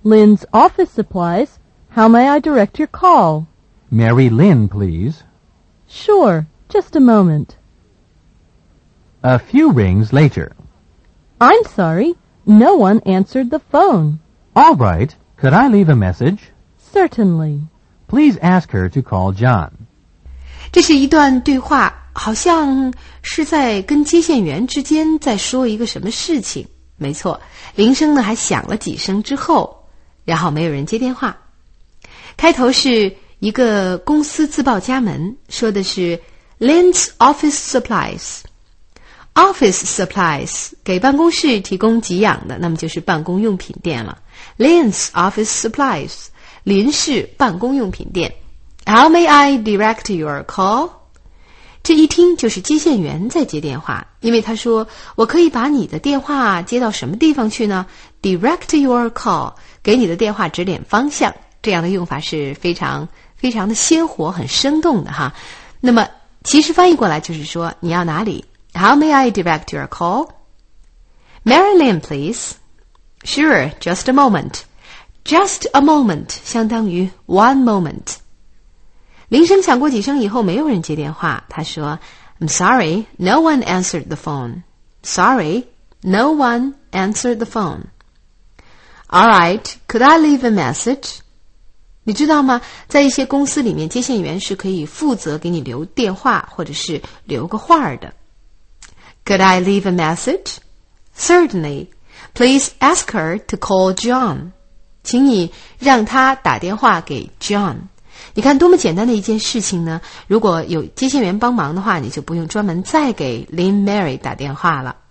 Lynn's office supplies. How may I direct your call? Mary Lynn, please. Sure, just a moment. A few rings later. I'm sorry, no one answered the phone. All right, could I leave a message? Certainly. Please ask her to call John. 这是一段对话，好像是在跟接线员之间在说一个什么事情。没错，铃声呢还响了几声之后，然后没有人接电话。开头是一个公司自报家门，说的是 Lynn's office supplies。Office supplies 给办公室提供给养的，那么就是办公用品店了。Lynn's office supplies， 林氏办公用品店。How may I direct your call？ 这一听就是接线员在接电话，因为他说我可以把你的电话接到什么地方去呢？ Direct your call， 给你的电话指点方向。这样的用法是非常非常的鲜活，很生动的哈。那么其实翻译过来就是说你要哪里？ How may I direct your call? Mary Lynn, please. Sure, just a moment. Just a moment 相当于 one moment。铃声响过几声以后，没有人接电话。他说 I'm sorry, no one answered the phone. Sorry, no one answered the phone. All right, could I leave a message? 你知道吗？在一些公司里面，接线员是可以负责给你留电话或者是留个话的。Could I leave a message? Certainly. Please ask her to call John. 请你让他打电话给 John。你看多么简单的一件事情呢？如果有接线员帮忙的话，你就不用专门再给 Lynn Mary 打电话了。